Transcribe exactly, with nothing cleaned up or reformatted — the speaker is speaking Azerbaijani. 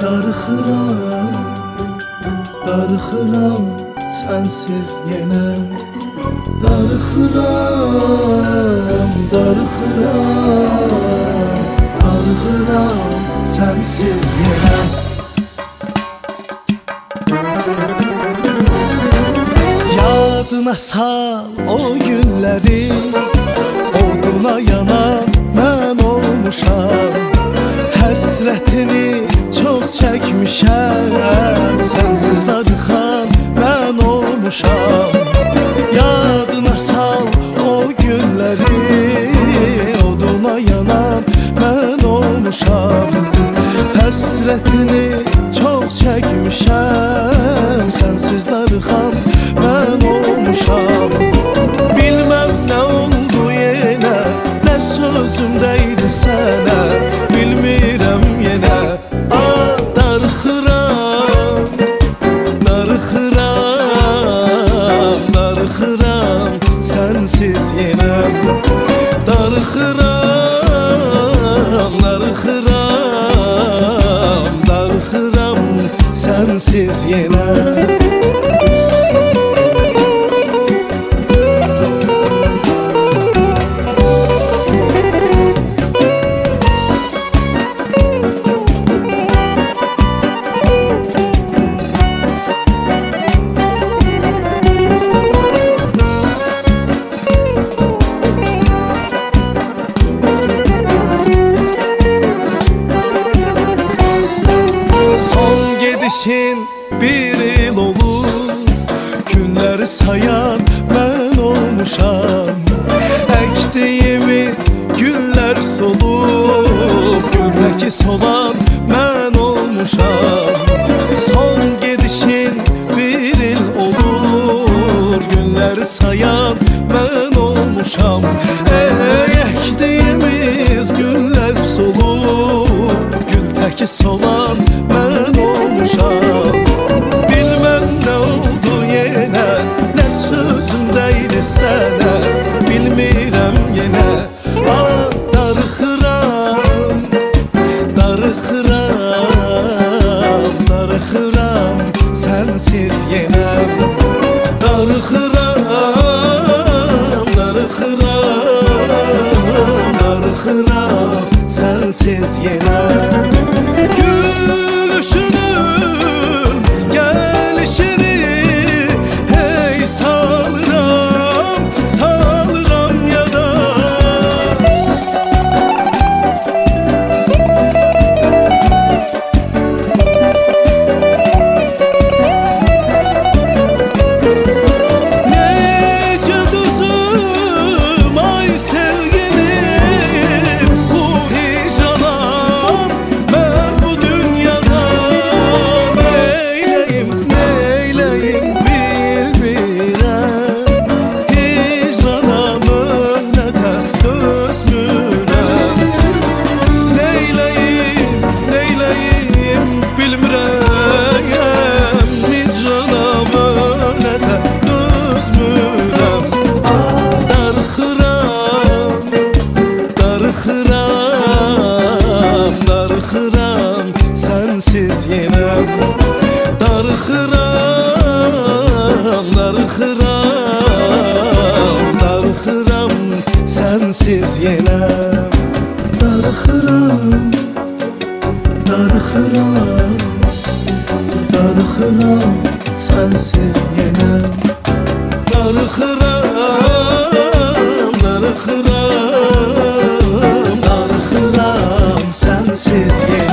Darıxıram, darıxıram sensiz yenə. Darıxıram, darıxıram, darıxıram sensiz yenə. Yadına sal o günləri, oduna yanan mən olmuşam. Həsrətini çox çəkmişəm, sənsiz darıxan mən olmuşam. Yadına sal o günləri, oduna yanan mən olmuşam. Həsrətini çox çəkmişəm, sənsiz darıxan mən olmuşam. Bilməm nə oldu yenə, nə sözüm dəydi sənə, bilmirəm yenə. Ah, darıxıram, darıxıram, darıxıram sənsiz yenə. Darıxıram, darıxıram, darıxıram sənsiz yenə. Gedişin bir il olur, günləri sayan mən olmuşam. Əkdiyimiz güllər solub, güldəki solan mən olmuşam. Son gedişin bir il olur, günləri sayan mən olmuşam. Ey, əkdiyimiz güllər solub, güldəki solan mən olmuşam. Bilməm nə oldu yenə, nə sözüm dəydi sənə, bilmirəm yenə. Ah, darıxıram, darıxıram, darıxıram sənsiz yenə. Darıxıram, darıxıram, darıxıram sənsiz yenə. Gülüşünün gəlişini hey salıram, salıram yada. Necə düzüm ay sevgilim, bu hicranam mən bu dünyada. Neyləyim, neyləyim bilmirəm, hicrana möhnətə dözmürəm. Neyləyim, neyləyim bilmirəm, hicrana möhnətə dözmürəm. Darıxıram, darıxıram, darıxıram sənsiz yenə. Darıxıram, darıxıram, darıxıram sənsiz yenə. Darıxıram, darıxıram, darıxıram sənsiz yenə. Darıxıram, darıxıram, darıxıram sənsiz yenə.